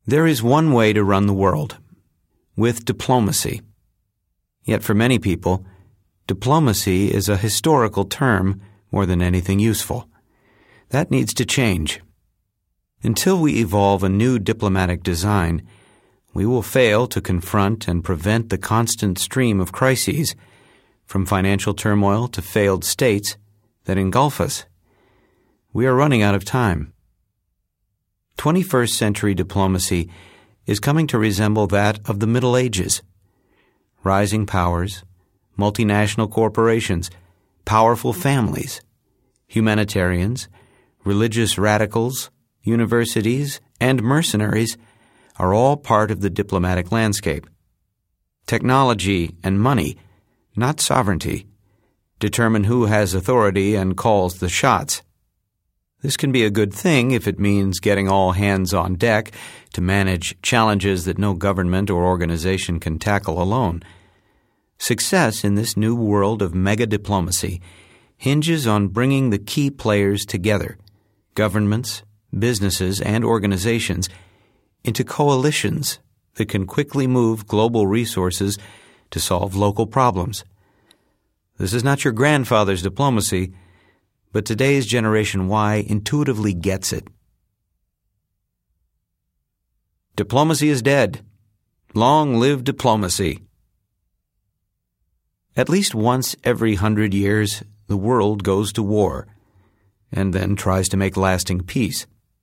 There is one way to run the world, with diplomacy. Yet for many people, diplomacy is a historical term more than anything useful. That needs to change. Until we evolve a new diplomatic design, we will fail to confront and prevent the constant stream of crises, from financial turmoil to failed states, that engulf us. We are running out of time. 21st century diplomacy is coming to resemble that of the Middle Ages. Rising powers, multinational corporations, powerful families, humanitarians, religious radicals, universities, and mercenaries are all part of the diplomatic landscape. Technology and money, not sovereignty, determine who has authority and calls the shots. This can be a good thing if it means getting all hands on deck to manage challenges that no government or organization can tackle alone. Success in this new world of mega diplomacy hinges on bringing the key players together, governments, businesses, and organizations, into coalitions that can quickly move global resources to solve local problems. This is not your grandfather's diplomacy, but today's Generation Y intuitively gets it. Diplomacy is dead. Long live diplomacy. At least once every 100 years, the world goes to war, and then tries to make lasting peace.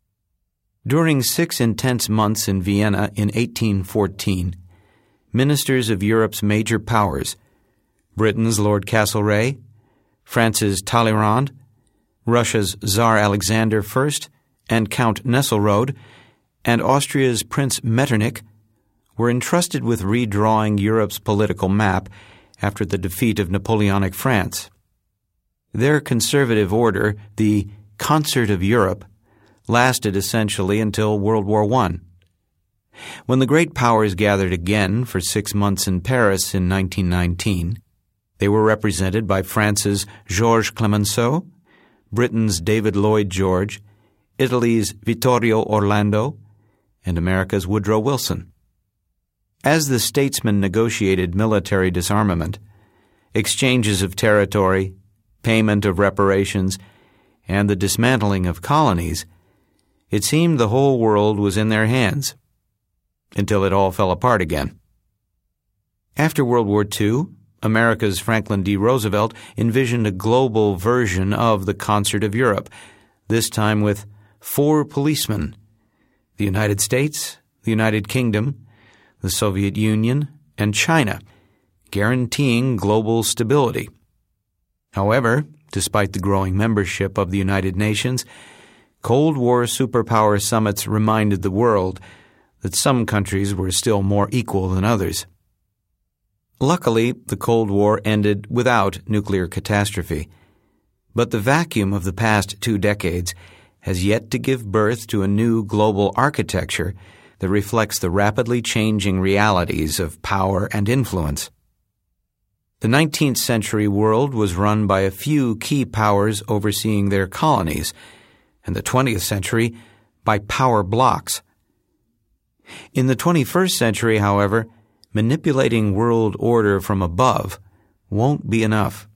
During 6 intense months in Vienna in 1814, ministers of Europe's major powers, Britain's Lord Castlereagh, France's Talleyrand, Russia's Tsar Alexander I and Count Nesselrode, and Austria's Prince Metternich, were entrusted with redrawing Europe's political map after the defeat of Napoleonic France. Their conservative order, the Concert of Europe, lasted essentially until World War I. When the great powers gathered again for 6 months in Paris in 1919, they were represented by France's Georges Clemenceau, Britain's David Lloyd George, Italy's Vittorio Orlando, and America's Woodrow Wilson. As the statesmen negotiated military disarmament, exchanges of territory, payment of reparations, and the dismantling of colonies, it seemed the whole world was in their hands, until it all fell apart again. After World War II, America's Franklin D. Roosevelt envisioned a global version of the Concert of Europe, this time with 4 policemen: the United States, the United Kingdom, the Soviet Union, and China, guaranteeing global stability. However, despite the growing membership of the United Nations, Cold War superpower summits reminded the world that some countries were still more equal than others. Luckily, the Cold War ended without nuclear catastrophe, but the vacuum of the past 2 decades has yet to give birth to a new global architecture that reflects the rapidly changing realities of power and influence. The 19th century world was run by a few key powers overseeing their colonies, and the 20th century by power blocks. In the 21st century, however, manipulating world order from above won't be enough.